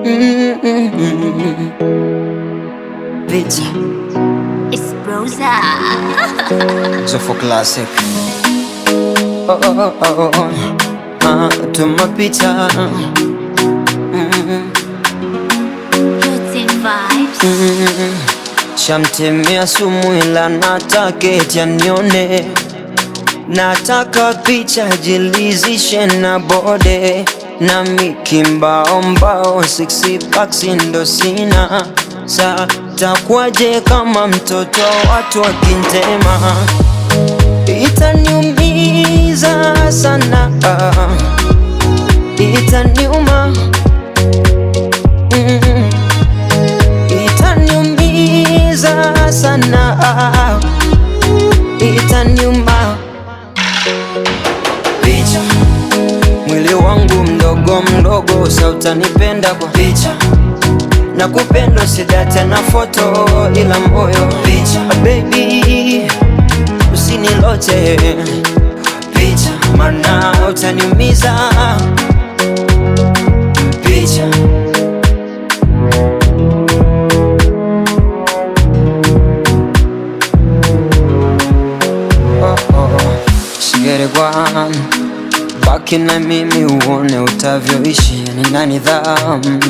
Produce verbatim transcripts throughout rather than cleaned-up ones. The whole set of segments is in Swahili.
Mm-mm-mm. Picha It's Rosa. Zofo Classic. Oh, oh, oh, oh. Ah, tuma picha. Mm-mm. Putin vibes. Mm-mm. Shamtemea sumu ila nataka nione. Nataka picha jilizishe na bode na mikimbao mbao, sixty packs ndo sina. Sa takwaje kama mtoto watu wakintema, itaniumiza sana, itaniuma, mm, itaniumiza sana, itaniuma. Picha mwili wangu mdogo mdogo, sautanipenda kwa picha, na kupendo sidate na foto ila moyo. Picha baby usinilote picha, mana utaniumiza. Picha oh, oh. Shigeregwa baki na mimi uone utavyoishi, nina nidhamu.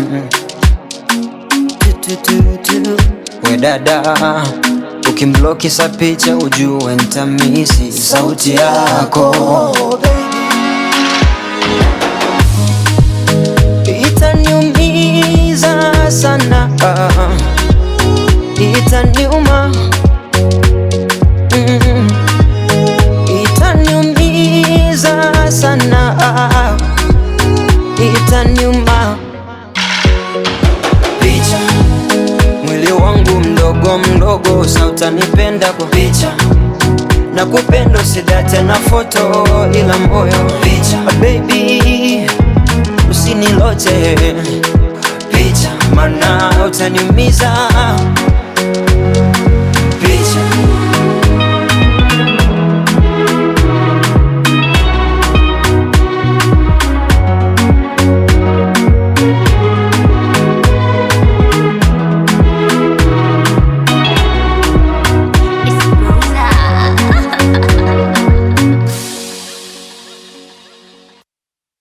We dada, ukimloki sa picha ujue nitamisi sauti yako. Itaniumiza sana, itaniuma, mm, itaniumiza sana, itaniuma. Picha mwili wangu mdogo mdogo, sautanipenda kwa picha, na kupendo sidate na foto ila moyo. Picha baby usinilote picha, mana utaniumiza.